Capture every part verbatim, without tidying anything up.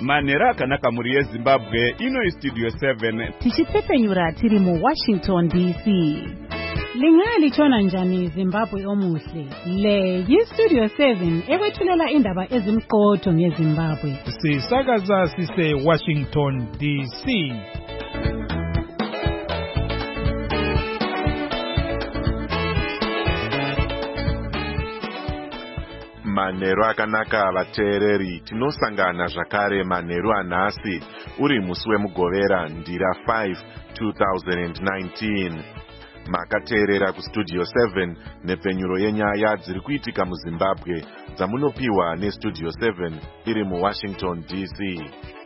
Manhero akanaka muri yeZimbabwe, ino iStudio seven. Tichitsepenyura tiri mu Washington D C. Lingali chona njani Zimbabwe omuhle. Le yiStudio seven ewethulela indaba ezimqotho ngeZimbabwe. Sisakaza sise Washington D C. Manhero akanaka vateereri, tinosangana zvakare manhero anhasi uri musi wemugovera ndira five two thousand nineteen. Makateerera kuStudio seven nepfenyuro yenyaya dziri kuitika muZimbabwe dzamunopiwa neStudio seven iri muWashington D C.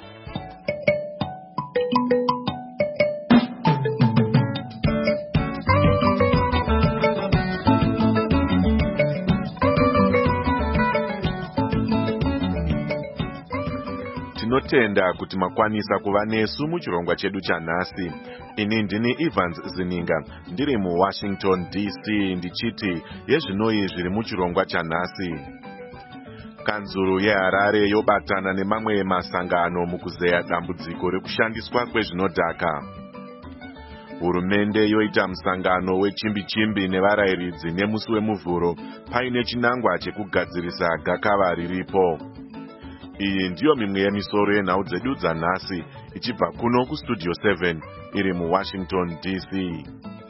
Tinotenda kuti makwanisa kuva nesu muchirongwa chedu chanhasi. Ini ndini Evans Zininga, ndiri muWashington D C ndichiti yezvinoi zviri muchirongwa chanhasi. Kanzuru yeHarare yobatana nemamwe masangano mukuzeya dambudziko rekushandiswa kwezvinodhaka. Hurumende yoita musangano wechimbi-chimbi nevarayiridzi nemusi wemuvhuro paine chinangwa chekugadzirisa gakava riripo. Iyi ndiyo mimwe yemisoro yenhau dzedu dzanhasi ichibva kuno kuStudio seven iri muWashington D C.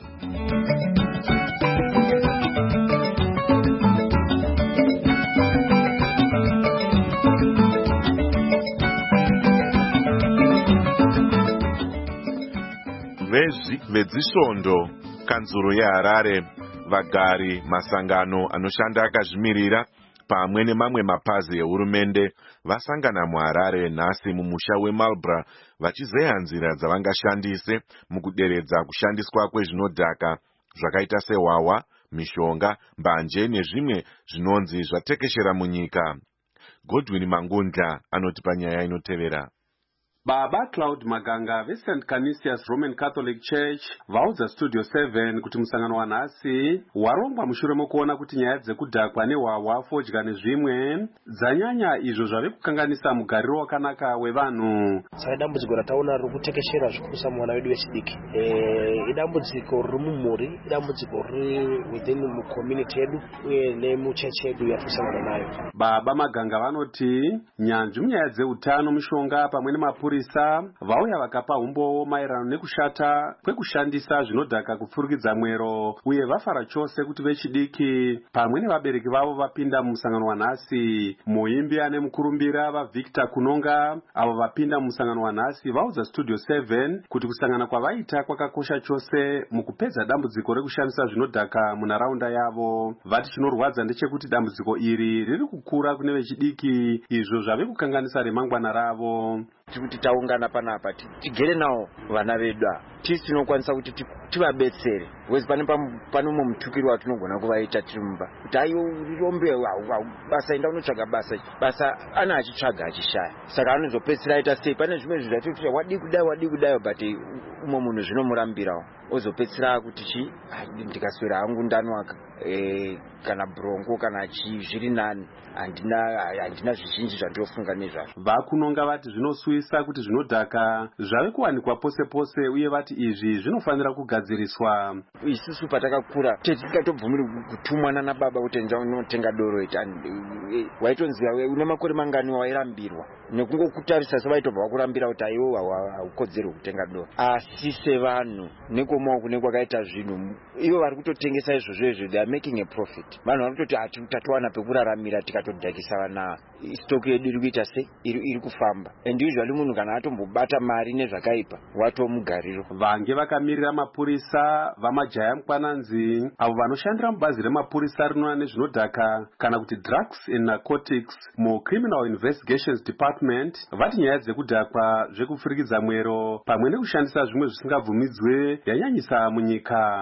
Vedzisvondo, kanzuro yeHarare, vagari, masangano anoshanda akazvimirira pamwe nemamwe mapazi ehurumende vasangana muHarare nhasi mumusha weMarlborough vachizeya nzira dzavangashandise mukuderedza kushandiswa kwezvinodhaka zvakaita sehwahwa, mishonga, mbanje nezvimwe zvinonzi zvatekeshera munyika. Godwin Mangundla anoti panyaya inotevera. Baba Claude Maganga veSaint Canisius Roman Catholic Church vaudza Studio seven kuti musangano wanhasi warongwa mushure mokuona kuti nyaya dzekudhakwa nehwahwa, fodya nezvimwe dzanyanya izvo zvave kukanganisa mugariro wakanaka wevanhu. Saka dambudziko rataona riri kutekeshera zvikuru mwana wedu wechidiki. E, idambudziko riri mumhuri, idambudziko riri within mucommunity yedu uye nemuchechi yedu yatisangana nayo. Baba Maganga vanoti nyanzvi munyaya dzeutano, mishonga pamwe nemapurisa vauya vakapa umbowo maererano nekushata kwekushandisa zvinodhaka kupfurikidza mwero, uye vafara chose kuti vechidiki pamwe nevabereki vavo vapinda mumusangano wanhasi. Muimbi ane mukurumbira vaVictor Kunonga avo vapinda mumusangano wanhasi vaudza Studio seven kuti kusangana kwavaita kwakakosha chose mukupedza dambudziko rekushandisa zvinodhaka munharaunda yavo. Vati chinorwadza ndechekuti dambudziko iri riri kukura kune vechidiki, izvo zvave kukanganisa remangwana ravo. Kuti taungana panapa tigere nawo vana vedu tisi tinokwanisa kuti tivabetsere wezi pane pane umwe mutukiri watinogona kuvaita tiri mumba kuti ayo rirombe basa enda unotsvaga basa basa ana achitsvaga achishaya, saka anozopedzisira aita sei. Pane zvimwe zvinhu zvati kuti wadi kudai wadi kudai but umwe munhu zvinomurambirawo ozopedzisira kuti chi ndikaswera hangu ndanwaka e, kana bronco kana chi zviri nani handina handina zvizhinji zvandofunga nezvazvo. Vakunonga vati zvinosuyisa kuti zvinodhaka zvave kuwanikwa pose pose, uye vati izvi zvinofanira kugadziriswa. Isusu patakakura tisikatobvumiri kutumwana nababa kuti enda unotenga doro ita waitonziva una makore mangani wairambirwa nekungokutarisa sevaitobva vakurambira kuti aiwo haukodzeri kutenga doro. Asi sevanhu nekomawo kune kwakaita zvinhu ivo vari kutotengesa izvozvo izvo, they are making a profit. Vanhu vari kutoti tatowana pekuraramira tikatodhakisa vana stock yedu iri kuita sei iri kufamba, and usually munhu kana atombobata mari nezvakaipa watomugariro. Vange vakamirira mapurisa vamajaya mukwananzi avo vanoshandira mubazi remapurisa rinoona nezvinodhaka kana kuti drugs and narcotics muCriminal Investigations Department vati nyaya dzekudhakwa, zvekupfurikidza mwero pamwe nekushandisa zvimwe zvisingabvumidzwe yanyanyisa munyika.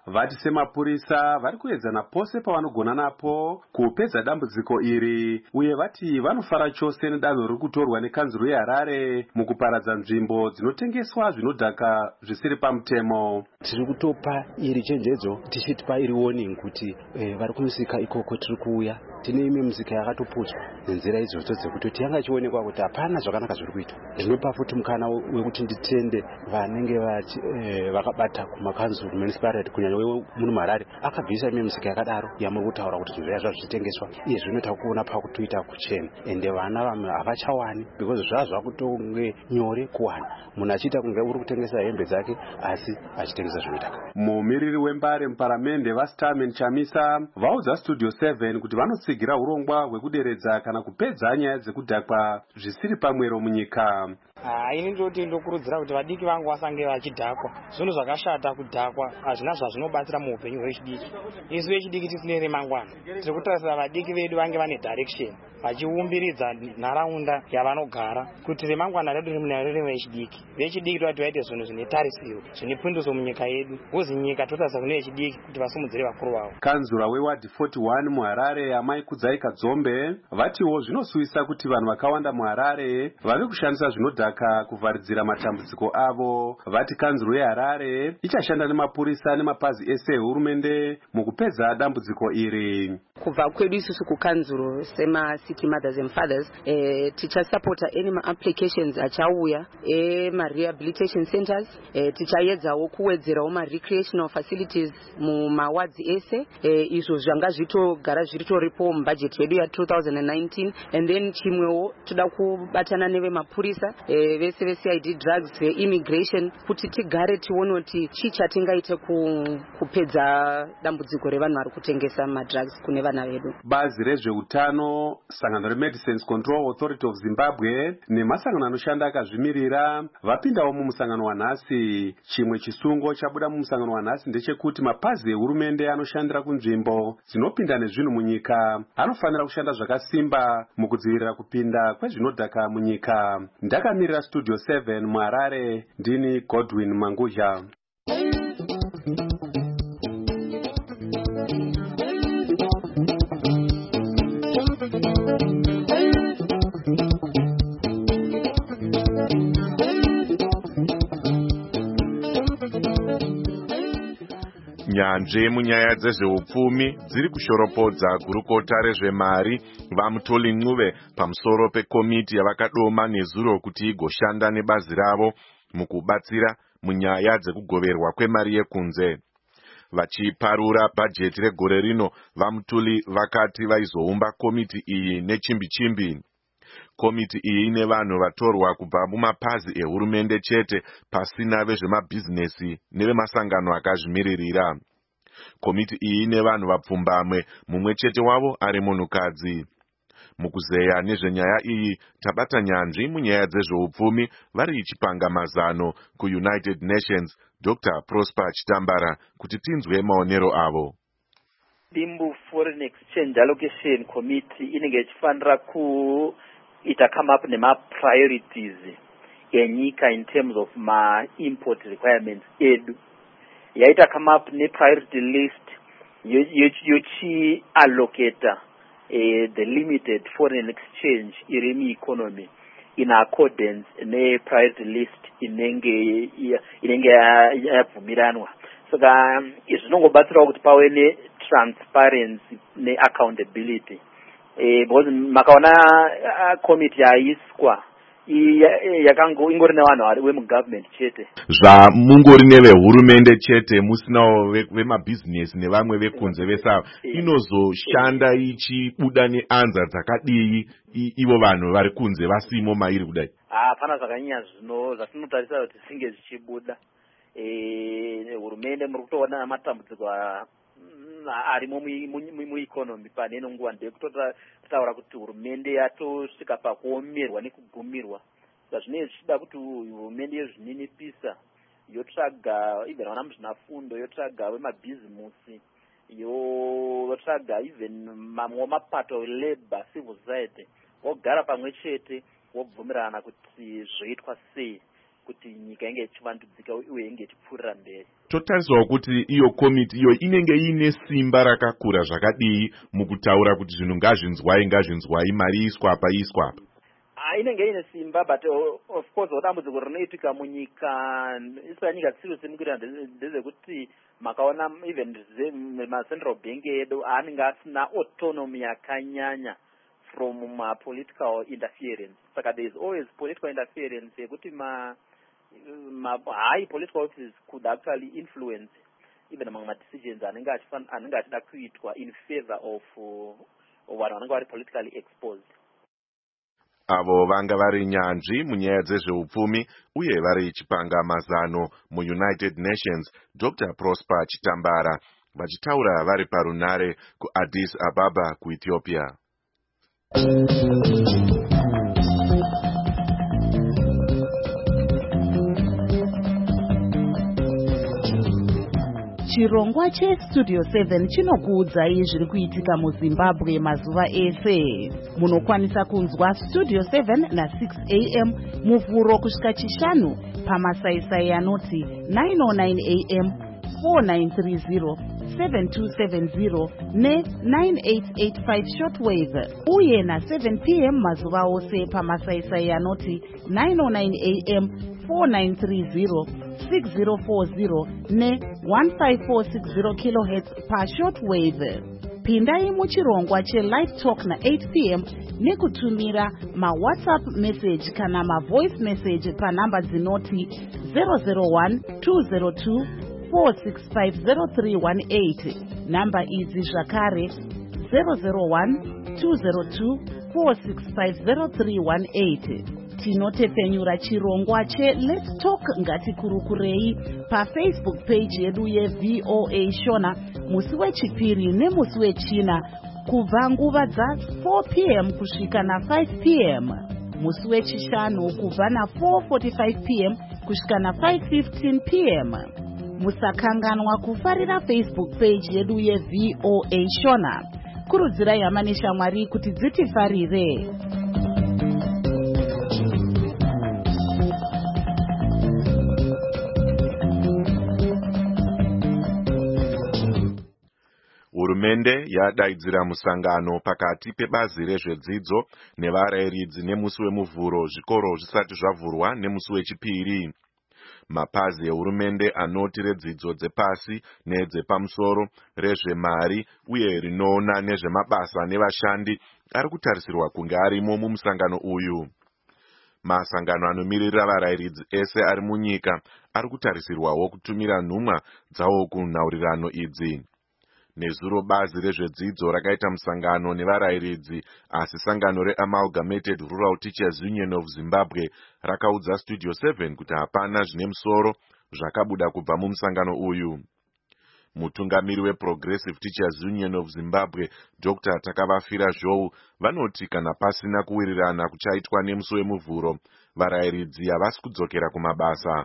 vati semapurisa vari kuedzana pose pavanogona napo kupedza dambudziko iri, uye vati vanofara chose nedanho riri kutorwa nekanzuro yeHarare mukuparadza nzvimbo dzinotengeswa zvinodhaka zvisiri pamutemo. Tiri kutopa iri chenjedzo tichitipa iri warning kuti eh, vari kumusika ikoko tiri kuuya tine imwe musika yakatoputswa nenzira idzodzo dzekuti yanga ichionekwa kuti hapana zvakanaka zviri kuitwa. Ndinopa futi mukana wekuti nditende vanenge eh, vakabata kumakanzuru municipality kunyanya muno muHarare akabvisa imwe musika yakadaro yamuri kutaura kuti zvinhu zvazvo zvichitengeswa. Iye zvinoita kuona pakutoita kuchena ende vana vamwe havachawani because zvazva kutonge nyore kuwana munhu achiita kunge uri kutengesa hembe dzake asi achitengesa zvinodhaka. Mumiriri wembare muparamende vaStarman Chamisa vaudza Studio seven kuti vanotsigira urongwa hwekuderedza kana kupedza nyaya dzekudhakwa zvisiri pamwero munyika. Ini ndoti ndokurudzira kuti vadiki vangu vasange vachidhakwa. Zvinhu zvakashata kudhakwa hazvina zvazvinobatsira muupenyu hwechidiki. Isu vechidiki tisine remangwana. Tiri kutarisira vadiki vedu vange vane direction vachiumbiridza nharaunda yavanogara kuti remangwana redu riri vechidiki. Vechidiki toti vaite zvinhu zvine tarisiro zvine punduso munyika yedu. Uzi nyika totarisa kune vechidiki kuti vasimudzire vakuru vavo. Kanzura wewadi forty-one muHarare Amai Kudzai Kadzombe vatiwo zvinosuwisa kuti vanhu vakawanda muHarare vave kushandisa zvinodhaka kuvharidzira matambudziko avo. Vati kanzuro yeHarare ichashanda nemapurisa nemapazi ese ehurumende mukupedza dambudziko iri. Kubva kwedu isusu kukanzuro sema city mothers and fathers eh, tichasupporta any ma-applications achauya ema-rehabilitation centers eh, tichaedzawo kuwedzerawo ma-recreational facilities mumawadzi ese eh, izvo zvanga zvitogara zviritoripo mubudget yedu ya two thousand nineteen. And then chimwewo toda kubatana nevemapurisa eh, vese ve-C I D drugs ve-immigration kuti tigare tione kuti chii chatingaite kupedza dambudziko revanhu vari kutengesa madrugs kune vana vedu. Bazi rezveutano, sangano reMedicines Control Authority of Zimbabwe nemasangano anoshanda akazvimirira vapindawo mumusangano wanhasi. Chimwe chisungo chabuda mumusangano wanhasi ndechekuti mapazi ehurumende anoshandira kunzvimbo dzinopinda nezvinhu munyika anofanira kushanda zvakasimba mukudzivirira kupinda kwezvinodhaka munyika. Ndakamirira Studio seven muHarare, ndini Godwin Manguzha. Nyanzvi munyaya dzezveupfumi dziri kushoropodza gurukota rezvemari vaMutoli Ncube pamusoro pekomiti yavakadoma nezuro kuti igoshanda nebazi ravo mukubatsira munyaya dzekugoverwa kwemari yekunze. Vachiparura bhajeti regore rino, vaMutoli vakati vaizoumba komiti iyi nechimbi-chimbi. Komiti iyi ine vanhu vatorwa kubva mumapazi ehurumende chete pasina vezvemabhizinesi nevemasangano akazvimiririra. Komiti iyi ine vanhu vapfumbamwe, mumwe chete wavo ari munhukadzi. Mukuzeya nezvenyaya iyi tabata nyanzvi munyaya dzezveupfumi vari chipanga mazano kuUnited Nations Doctor Prosper Chitambara kuti tinzwe maonero avo. Dimbu Foreign Exchange Allocation Committee inenge ichifanira ku ita come up nema priorities enyika in terms of ma import requirements edu. Yaita come up ne priority list yochi allocata uh, the limited foreign exchange irimi economy in accordance ne priority list inenge inenge yabvumiranwa. Saka izvinongobatsira kuti pawe ne transparency ne accountability. Eh because makaona uh, committee yaiswa yakango ingori nevanhu vari vemugovernment chete. Zva mungori nevehurumende chete musinawo vemabhizinesi nevamwe vekunze vesava inozoshanda ichibuda neanza dzakadii ivo vanhu vari kunze vasimo mairi kudai? Hapana zvakanyanya zvino zvatinotarisa kuti zvinge zvichibuda. Eh hurumende muri kutoona matambudziko arimo mueconomy paneno nguva ndekutotaura kuti hurumende yatosvika pakuomerwa nekugumirwa. Zvazvinenge zvichida kuti hurumende yozvininipisa yotsvaga even vana muzvinafundo yotsvaga vemabhizimusi yotsvaga even mamwe mapato labor civil society vogara pamwe chete vobvumirana kuti zvoitwa sei kuti nyika inge ichivandudzika uye inge ichipfuurira mberi. Totarisawo kuti iyo komiti iyo inenge ine simba rakakura zvakadii mukutaura kuti zvinhu ngazvinzwai ngazvinzwai mari iswa apa iswa apa. Ah, inenge ine simba, but uh, of course dambudziko rinoitika munyika iswa nyika dzisiro semukira ndezvekuti makaona even ma-central bank edu anenge asina autonomy yakanyanya from ma political interference. Saka there is always political interference yekuti ma, ma high political offices could actually influence even among my decisions anenge achida kuitwa in favor of uh, vanhu vanenge vari politically exposed. Avo vanga vari nyanzvi munyaya dzezveupfumi uye vari chipanga mazano muUnited Nations Doctor Prosper Chitambara vachitaura vari parunare kuAddis Ababa kuEthiopia. Chirongwa cheStudio seven chinokuudzai zviri kuitika muZimbabwe mazuva ese. Munokwanisa kunzwa Studio seven na six a m muvhuro kusvika chishanu pamasaisai anoti nine oh nine a m, four nine three zero, seven two seven zero ne nine eight eight five shortwave uye na seven p m mazuva ose pamasaisai anoti nine oh nine a m, four nine three zero, six zero four zero ne one five four six zero kilohertz pa shortwave. Pindai muchirongwa che-live talk na eight p m nekutumira ma-WhatsApp message kana ma-voice message panamba dzinoti zero zero one two zero two four six five zero three one eight. Namba idzi zvakare zero zero one two zero two four six five zero three one eight. Tinotepfenyura chirongwa che-Let's Talk Ngatikurukurei paFacebook page yedu yeV O A Shona musi wechipiri nemusi wechina kubva nguva dza four p m kusvika na five p m, musi wechishanu kubva na four forty-five p m kusvika na five fifteen p m. Musakanganwa kufarira Facebook page yedu yeV O A Shona. Kurudzirai hama neshamwari kuti dzitifarire. Hurumende yadaidzira musangano pakati pebazi rezvedzidzo nevarayiridzi nemusi wemuvhuro zvikoro zvisati zvavhurwa nemusi wechipiri. Mapazi ehurumende anoti redzidzo dzepasi nedzepamusoro, rezvemari uye rinoona nezvemabasa nevashandi ari kutarisirwa kunge arimo mumusangano uyu. Masangano anomirira varayiridzi ese ari munyika ari kutarisirwawo kutumira nhumwa dzawo kunhaurirano idzi. Nezuro bazi rezvedzidzo rakaita musangano nevarayiridzi, asi sangano reAmalgamated Rural Teachers Union of Zimbabwe rakaudza Studio seven kuti hapana zvine musoro zvakabuda kubva mumusangano uyu. Mutungamiri weProgressive Teachers Union of Zimbabwe Doctor Takavafira Zhou vanoti kana pasina kuwirirana kuchaitwa nemusi wemuvhuro, varayiridzi havasi kudzokera kumabasa.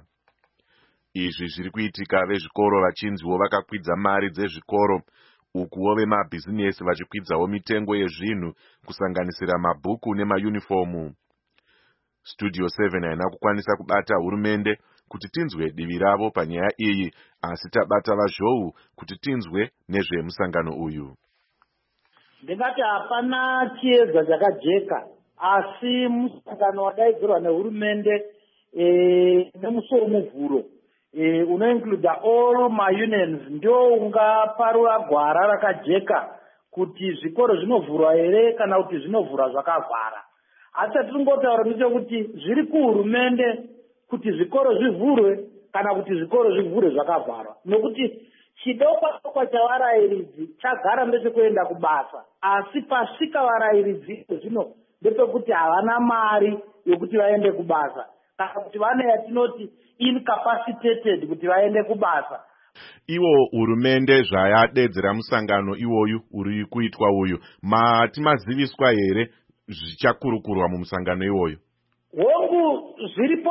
Izvi zviri kuitika vezvikoro vachinziwo vakakwidza mari dzezvikoro, ukuwo vemabhizinesi vachikwidzawo mitengo yezvinhu kusanganisira mabhuku nemayunifomu. Studio seven haina kukwanisa kubata hurumende kuti tinzwe divi ravo panyaya iyi, asi tabata vaZhou kuti tinzwe nezvemusangano uyu. Ndingati hapana chiedza chakajeka, asi musangano wadaidzirwa nehurumende e, nemusi wemuvhuro e, unoincluda all my unions ndio ungaparura gwara rakajeka kuti zvikoro zvinovhurwa here kana kuti zvinovhurwa zvakavhara. Asi tiringotaura ndechekuti zviri kuhurumende kuti zvikoro zvivhurwe kana kuti zvikoro zvivhurwe zvakavharwa, nokuti chidokwa chavarayiridzi chagara ndechekuenda kubasa, asi pasvika varayiridzi zvino ndepekuti havana mari yokuti vaende kubasa kana kuti vane yatinoti incapacitated kuti vaende kubasa. Iwo hurumende zvayadedzera musangano iwoyu uri kuitwa uyu, matimaziviswa here zvichakurukurwa mumusangano iwoyu? Hongu zviripo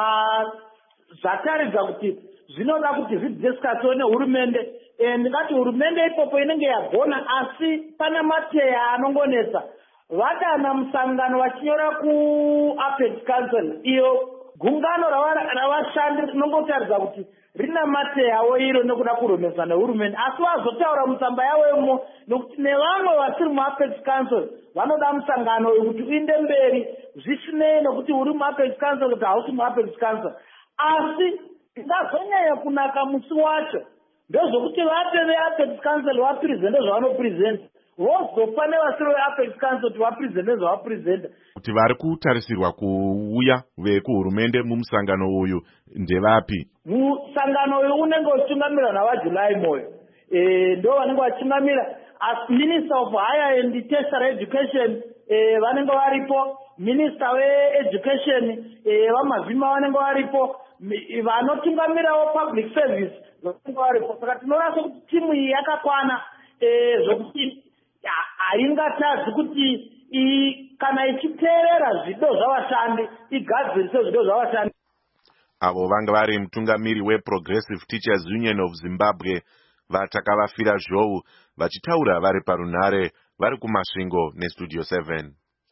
zvataridza kuti zvinoda kuti zvidiscusswe nehurumende. Ndingati hurumende ipopo inenge yagona, asi pana mateya anongonetsa. Vadana musangano vachinyora kuApex Council iyo gungano ravashandi rinongotaridza kuti rina mate yavo iro nekuda kuromeswa nehurumende, asi vazotaura mutsamba yavomo nokuti nevamwe vasiri muapex council vanoda musangano wekuti uinde mberi zvisinei nokuti uri muapex council kuti hausi muapex council. Asi ingazonyanya kunaka musi wacho ndezvokuti vape veapex council vapresente zvavanopresenta, vozopa nevasiri veapex council kuti vapresente zvavapresenta. Kuti vari kutarisirwa kuuya vekuhurumende mumusangano uyu ndevapi? Musangano uyu unenge uchitungamirwa navaJulai Moyo, e, ndo vanenge vachingamira. As Minister of Higher and Tertiary Education e, vanenge varipo, Minister weEducation e, vamavhima vanenge varipo, vanotungamirawo public service vanenge varipo. Saka tinoona sokuti timu iyi yakakwana e, zvokuti haingatadzi kuti I, kana ichiteerera zvido zvavashandi igadzirise zvido zvavashandi. Avo vanga vari mutungamiri weProgressive Teachers Union of Zimbabwe vatakavafira zhou vachitaura vari parunhare vari kumasvingo neStudio seven.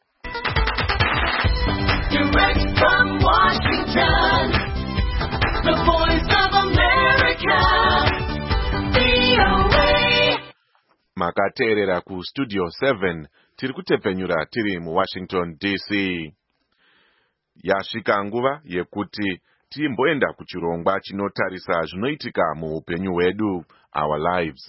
Direct from Washington, the voice of America, V O A. Makateerera kuStudio seven. Tiri kutepenyura tiri muWashington D C. Yasvika nguva yekuti timboenda kuchirongwa chinotarisa zvinoitika muupenyu hwedu, our lives.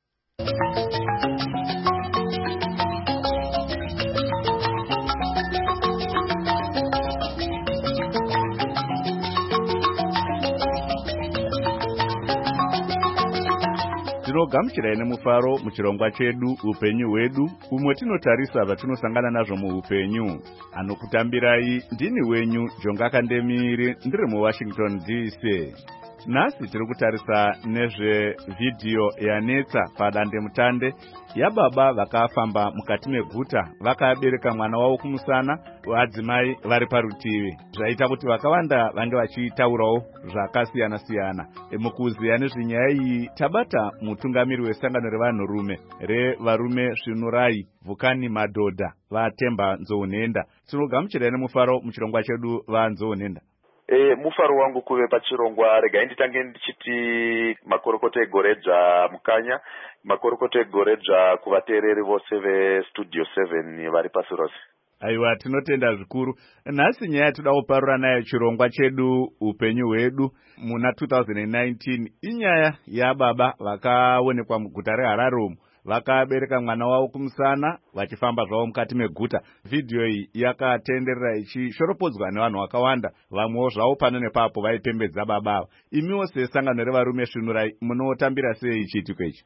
Tinogamuchirai nemufaro muchirongwa chedu upenyu hwedu, umwe tinotarisa zvatinosangana nazvo muupenyu. Anokutambirai ndini wenyu Jonga Kandemiri, ndiri muWashington D C. Nhasi tiri kutarisa nezvevhidhiyo yanetsa padande mutande yababa vakafamba mukati meguta vakabereka mwana wavo kumusana, vadzimai vari parutivi. Zvaita kuti vakawanda vange vachitaurawo zvakasiyana siyana. Mukuziya nezvenyaya iyi tabata mutungamiri wesangano revanhurume revarume Svinurai Vhukani Madhodha vaTemba Nzounhenda. Tinogamuchirai nemufaro muchirongwa chedu vaNzounhenda. E, mufaro wangu kuve pachirongwa. Regai nditange ndichiti makorokota egoredza mukanya, makorokota egoredza kuvateereri vose veStudio seven vari pasi rose. Aiwa, tinotenda zvikuru. Nhasi nyaya toda kuparura nayo chirongwa chedu upenyu hwedu muna two thousand nineteen inyaya yababa vakaonekwa muguta reHarare vakabereka mwana wavo kumusana vachifamba zvavo mukati meguta. Vhidhiyo iyi yakatenderera ichishoropodzwa nevanhu vakawanda, vamwewo zvavo pano nepapo vaipembedza baba. Imiwo sesangano revarume Svinurai munotambira sei chiitiko ichi?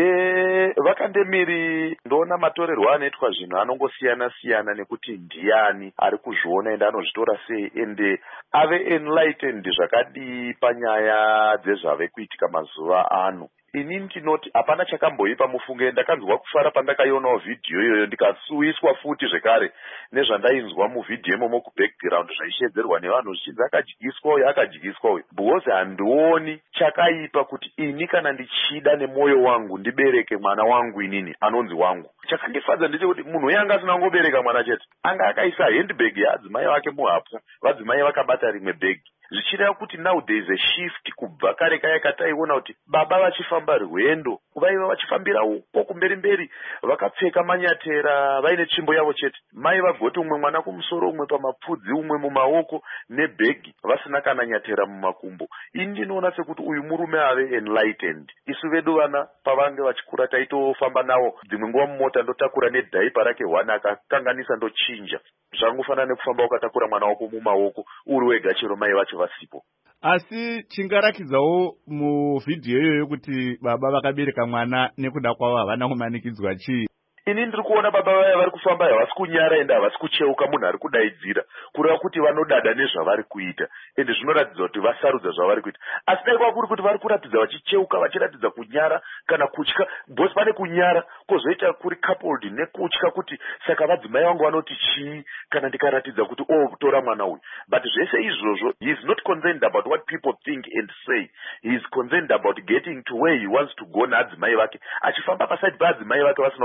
E, vakandemiri ndoona matorerwo anoitwa zvinhu anongosiyana siyana nekuti ndiani ari kuzviona ende anozvitora sei ende ave enlightened zvakadii panyaya dzezvave kuitika mazuva ano. Ini ndinoti hapana chakamboipa mufunge. Ndakanzwa kufara pandakaionawo vhidhiyo iyoyo ndikasuwiswa futi zvekare nezvandainzwa muvhidhiyo imomo kubackground zvaishedzerwa nevanhu zvichinzi akadyiswa uyu akadyiswa uyu. Because handioni chakaipa kuti ini kana ndichida nemwoyo wangu ndibereke mwana wangu inini anonzi wangu. Chakandifadza ndechekuti munhu uyu anga asina kungobereka mwana chete, anga akaisa handbag yadzimai vake muhapwa, vadzimai vakabata rimwe bhegi. Zvichireva kuti now there is a shift kubva kare kaya kataiona kuti baba vachifamba rwendo vaiva vachifambira uko kumberi mberi vakapfeka manyatera vaine tsvimbo yavo chete, mai vagoti umwe mwana kumusoro umwe pamapfudzi umwe mumaoko nebhegi vasina kana nyatera mumakumbo. Ini ndinoona sekuti uyu murume ave enlightened. Isu vedu vana pavange vachikura taitofamba nawo dzimwe nguva mumota ndotakura nedhaipa rake one akakanganisa ndochinja. Zvangofanana nekufamba ukatakura mwana wako mumaoko uri wega chero mai vacho vasipo. Asi chingarakidzawo muvhidhiyo iyoyo kuti baba vakabereka mwana nekuda kwavo havana kumanikidzwa chii? Ini ndiri kuona baba vaya vari kufamba havasi kunyara ende havasi kucheuka, munhu ari kudaidzira kureva kuti vanodada nezvavari kuita ende zvinoratidza kuti vasarudza zvavari kuita. Asi dai kwava kuri kuti vari kuratidza vachicheuka vachiratidza kunyara kana kutya, bosi pane kunyara kwozoita kuri coupled nekutya kuti saka vadzimai vangu vanoti chii kana ndikaratidza kuti o tora mwana uyu. But zvese izvozvo he is not concerned about what people think and say. He is concerned about getting to where he wants to go naadzimai vake, achifamba paside paadzimai vake vasina kutobereka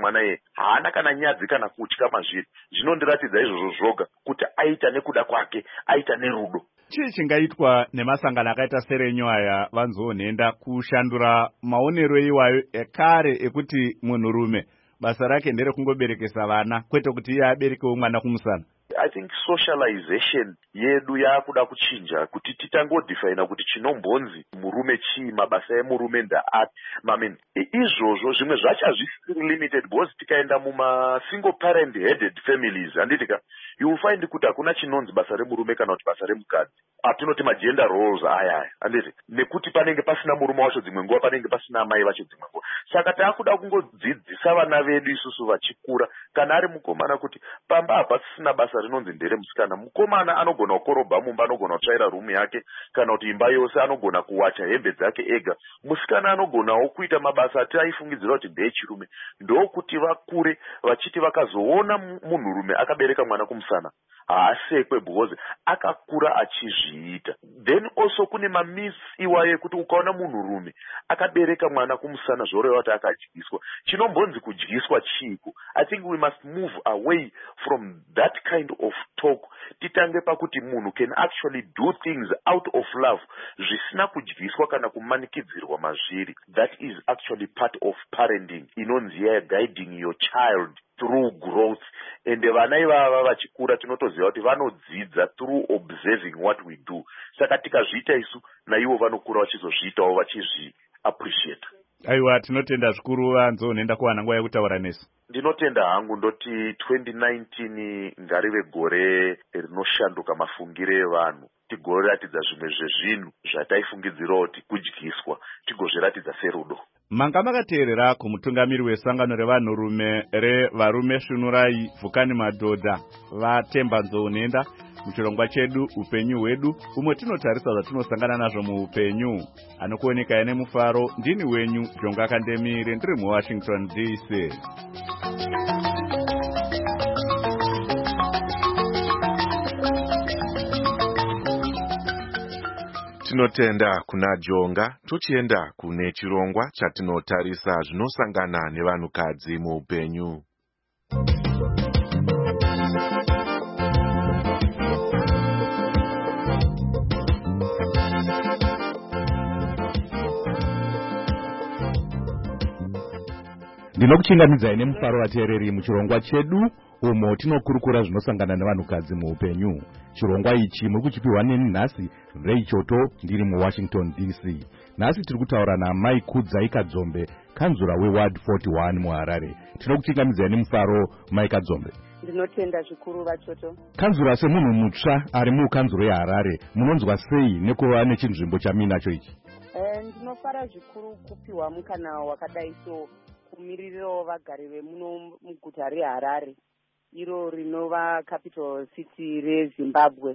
mwana ye haana kana nyadzi kana kutya mazviri. Zvinondiratidza izvozvo zvoga kuti aita nekuda kwake, aita nerudo. Chii chingaitwa nemasangano akaita serenyu aya vanzoonenda kushandura maonero iwayo ekare ekuti munhurume basa rake ndere kungoberekesa vana kwete kuti iye aberekewo mwana kumusana? I think socialization yedu yakuda kuchinja kuti titangodefina kuti chinombonzi murume chii, mabasa emurume ndaati. Mamen izvozvo zvimwe zvacho hazvisiri limited because tikaenda muma single parent headed families handitika you will find kuti hakuna chinonzi basa remurume kana kuti basa remukadzi. Atinoti ma gender roles aya aya handiti nekuti panenge pasina murume wacho dzimwe nguva, panenge pasina amai vacho dzimwe nguva. Saka taakuda kungodzidzisa vana vedu isusu vachikura kana ari mukomana kuti pamba apa tisina basa rinonzi ndere musikana. Mukomana anogona kukorobha mumba, anogona kutsvaira rumu yake kana kuti imba yose, anogona kuwacha hembe dzake ega. Musikana anogonawo kuita mabasa ati aifungidzira kuti ndeechirume. Ndokuti vakure vachiti vakazoona munhurume akabereka mwana kumusana haasekwe because akakura achizviita. Then also kune mamisi iwaye kuti ukaona munhurume akabereka mwana kumusana zvoreva kuti akadyiswa. Chinombonzi kudyiswa chiiko? I think we must move away from that kind of talk. Titange pakuti munhu can actually do things out of love zvisina kudyiswa kana kumanikidzirwa mazviri. That is actually part of parenting inonzi ya guiding your child through growth. And vana ivava vachikura tinotoziva kuti vanodzidza through observing what we do. Saka tikazviita isu naivo vanokura vachizozviitawo vachizvi appreciate. Aiwa, tinotenda zvikuru vanzoonenda kuwana nguva yekutaura nesu. Ndinotenda hangu ndoti twenty nineteen ngarive gore rinoshanduka mafungire evanhu. Tigoratidza zvimwe zvezvinhu zvataifungidzira kuti kudyiswa tigozviratidza serudo. Manga makateerera kumutungamiri wesangano revanhurume revarume shunurai vhukani madhodha vatemba nzoonenda muchirongwa chedu upenyu hwedu, umwe tinotarisa zvatinosangana nazvo muupenyu. Anokuoneka ine mufaro, ndini wenyu Jonga Kandemire, ndiri muWashington D C. Tinotenda kuna Jonga. Tuchienda kune chirongwa chatinotarisa zvinosangana nevanhukadzi muupenyu. Ndinokuchinganidzai nemufaro vateereri muchirongwa chedu umo tinokurukura zvinosangana nevanhukadzi muupenyu. Chirongwa ichi muri kuchipiwa neni nhasi Ray Choto, ndiri muWashington D C. Nhasi tiri kutaura naMai Kudzai Kadzombe, kanzura weWard forty-one muHarare. Tinokuchinganidzai nemufaro Mai Kadzombe. Ndinotenda zvikuru vachoto. Kanzura semunhu mutsva ari mukanzuro yeHarare, munonzwa sei nekuva nechinzvimbo chaminacho ichi? Eh, ndinofara zvikuru kupiwa mukana wakadai so kumiririrawo vagari vemuno muguta reHarare, iro rinova capital city reZimbabwe.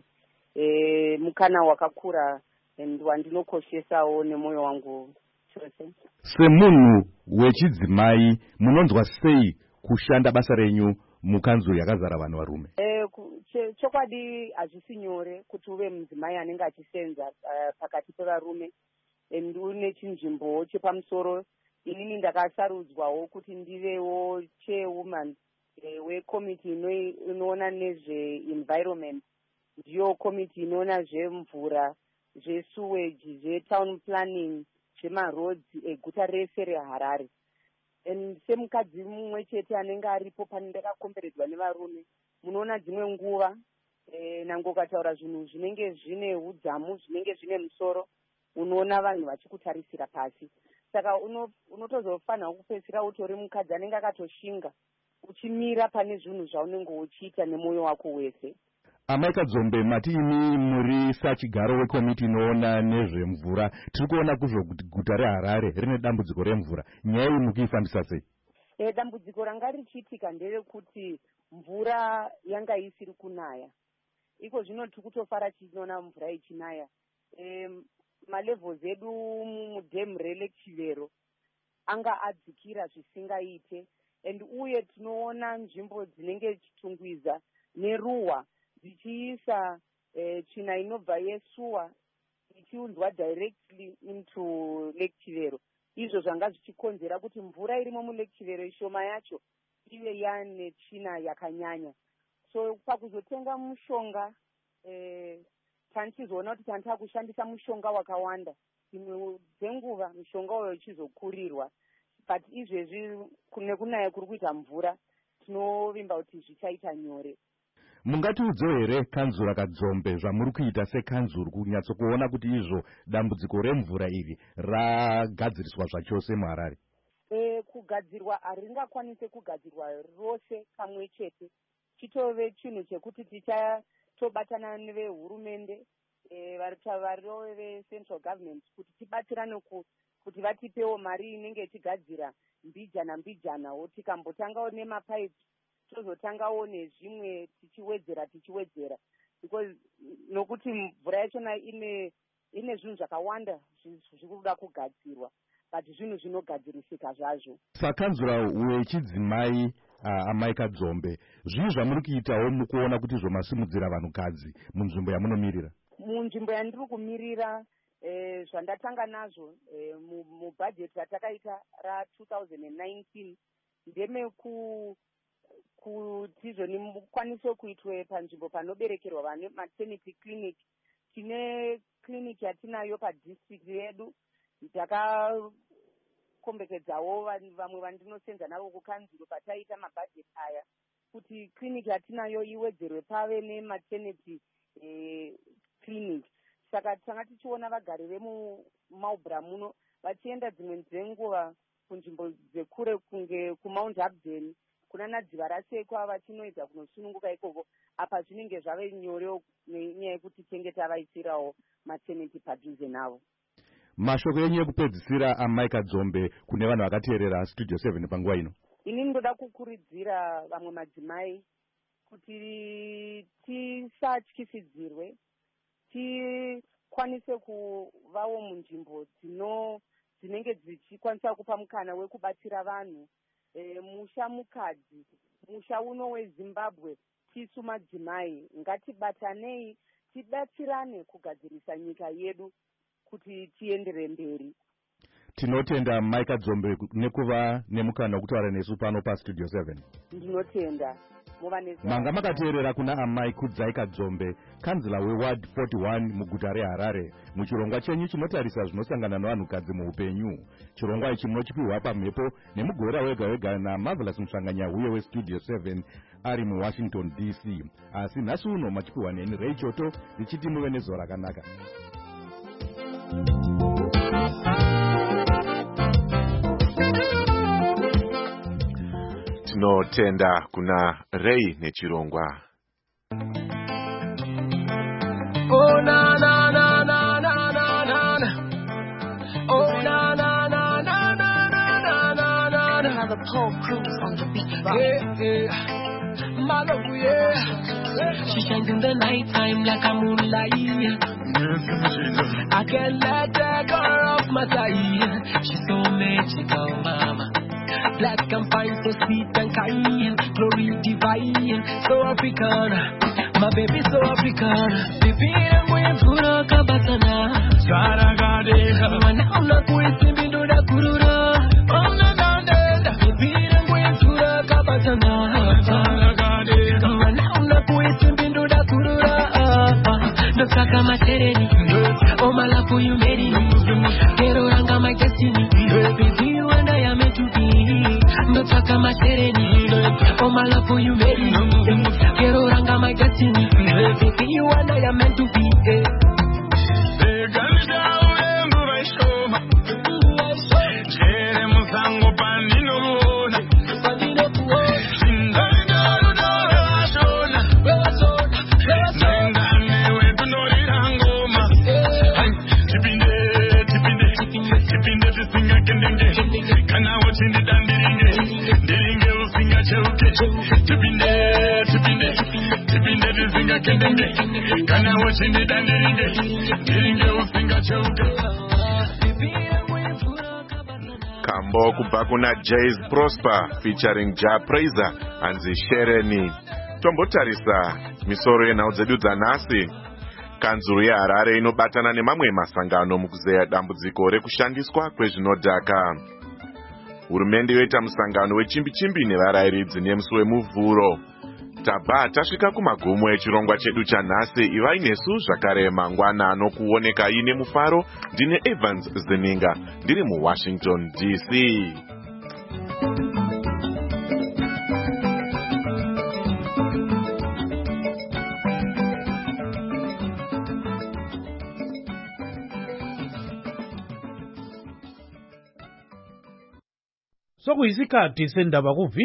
E, mukana wakakura wandinokoshesawo nemwoyo wangu chose. Semunhu wechidzimai munonzwa sei kushanda basa renyu mukanzuro yakazara vanhu varume? E, chokwadi hazvisi nyore kuti uve mudzimai anenge achisenza uh, pakati pevarume. E, ndine chinzvimbo chepamusoro. Inini ndakasarudzwawo kuti ndivewo chairwoman e, wekomiti inoona nezve-environment, ndiyo komiti inoona zvemvura, zvesewage, zvetown planning, zvemaroads eguta rese reHarare. Semukadzi mumwe chete anenge aripo pane ndakakomberedzwa nevarume, munoona dzimwe nguva e, nango ukataura zvinhu zvinenge zvine udzamu, zvinenge zvine musoro, unoona vanhu vachikutarisira pasi. Saka unotozofanira kupedzisira utori mukadzi anenge akatoshinga uchimira pane zvinhu zvaunenge uchiita nemwoyo wako wese. Amai Kadzombe, mati imi muri sachigaro wekomiti inoona nezvemvura. Tiri kuona kuzvo kuti guta reHarare rine dambudziko remvura. Nyaya iyi mukuifambisa sei? E, dambudziko ranga richiitika nderekuti mvura yanga isiri kunaya. Iko zvino tiri kutofara tinoona mvura ichinaya. E, malevels edu mudhemu reLake Chivero anga adzikira zvisingaite, and uye tinoona nzvimbo dzinenge chitungwiza neruwa dzichiisa eh, tsvina inobva yesuwa ichiunzwa directly into Lake Chivero. izvo zvanga zvichikonzera kuti mvura irimo mune chivero shoma yacho ive yane tsvina yakanyanya. So pakuzotenga mushonga eh, tanichizoona kuti tanita kushandisa mushonga wakawanda, dzimwe dzenguva mushonga uyo uchizokurirwa, but izvezvi nekunaya kuri kuita mvura tinovimba kuti zvichaita nyore. Mungatiudzewo here Kanzura Kadzombe zvamuri kuita sekanzuru kunyatsokuona kuti izvo dambudziko remvura iri ragadziriswa zvachose muHarare? E, kugadzirwa haringakwanise kugadzirwa rose kamwe chete. Chitove chinhu chekuti tichatobatana nevehurumende e, varivo vecentral government kuti tibatsirane kuti vatipewo mari inenge ichigadzira mbijana mbijanawo, tikambotangawo nemapaipi tozotangawo nezvimwe tichiwedzera tichiwedzera because nokuti mvura yachona ine ine zvinhu zvakawanda zviri kuda kugadzirwa, but zvinhu zvinogadzirisika zvazvo. Sakanzura wechidzimai uh, amai Kadzombe, zvii zvamuri kuitawo mukuona kuti zvomasimudzira vanhukadzi munzvimbo yamunomirira? Munzvimbo yandiri kumirira eh, zvandatanga nazvo eh, mubhajeti ratakaita ra two thousand nineteen ndeme ku kuti zvoni mukwanise kuitwe panzvimbo panoberekerwa vane maternity clinic. Tine clinic yatinayo padistrict yedu, ndakakombekedzawo vamwe vandinosenza navo kukanzuro pataita mabhajeti aya kuti clinic yatinayo iwedzerwe pave nematernity eh, clinic. Saka tanga tichiona vagari vemuMaubra muno vachienda dzimwe dzenguva kunzvimbo dzekure kunge kuMount Abden kuna nadziva rasekwa vachinoedza kunosununguka ikoko, apa zvinenge zvave nyore nenyaya yekuti tenge tavaisirawo maternity padhuze navo. Mashoko enyu ekupedzisira amai Kadzombe kune vanhu vakateerera Studio seven panguva ino? Ini ndoda kukurudzira vamwe madzimai kuti tisatyisidzirwe, tikwanise kuvawo munzvimbo dzino dzinenge dzichikwanisa kupa mukana wekubatsira vanhu. E, musha mukadzi, musha uno weZimbabwe, tisu madzimai ngatibatanei tibatsirane kugadzirisa nyika yedu kuti tiendere mberi. Tinotenda Mai Kadzombe nekuva nemukana wekutaura nesu pano paStudio seven. Ndinotenda. Manga makateerera kuna amai Kudzai Kadzombe, kanzila weward forty-one muguta reHarare, muchirongwa chenyu chinotarisa zvinosangana nevanhukadzi muupenyu. Chirongwa ichi munochipiwa pamhepo nemugora wega wega naMarvelous Musanganya weStudio seven ari muWashington D C. Asi nhasi uno machipiwa neni Ray Choto ndichiti muve nezuva rakanaka. Tinotenda kuna Ray nechirongwa. Oh na na na na na na na. Oh na na na na na na na na. Another Paul Cruz on the beat. Yeah, yeah. My love, yeah. She shines in the night time like a moonlight. I can't let her go off my side. She's so magical, mama. Black and fine, so sweet and kind, glory divine, so African, my baby so African. Baby, I'm going to rock a batana. Saragade, man, I'm not going to be do the kurura. I'm not down there. Baby, I'm going to rock a batana. Saragade, man, I'm not going to be do the kurura. No saka matereni, oh my love for you made it. Quiero ranga my destiny, baby, you and I are meant to be. No saka matereni, oh my love for you made it. Quiero ranga my destiny, baby, you and I are meant to be. Kambo kubva kuna Jay's Prosper featuring Ja Praiser anzi Shereni. Tombotarisa misoro yenhau dzedu dzanhasi. kanzuro yeharare inobatana nemamwe masangano mukuzeya dambudziko rekushandiswa kwezvinodhaka. Hurumende yoita musangano wechimbi-chimbi nevarayiridzi nemusi wemuvhuro. Tabva tasvika kumagumo echirongwa chedu chanhasi. Ivai nesu zvakare mangwana anokuoneka ine mufaro. Ndine Evans Zininga ndiri muWashington D C. Sokuyisikhathi sendaba ku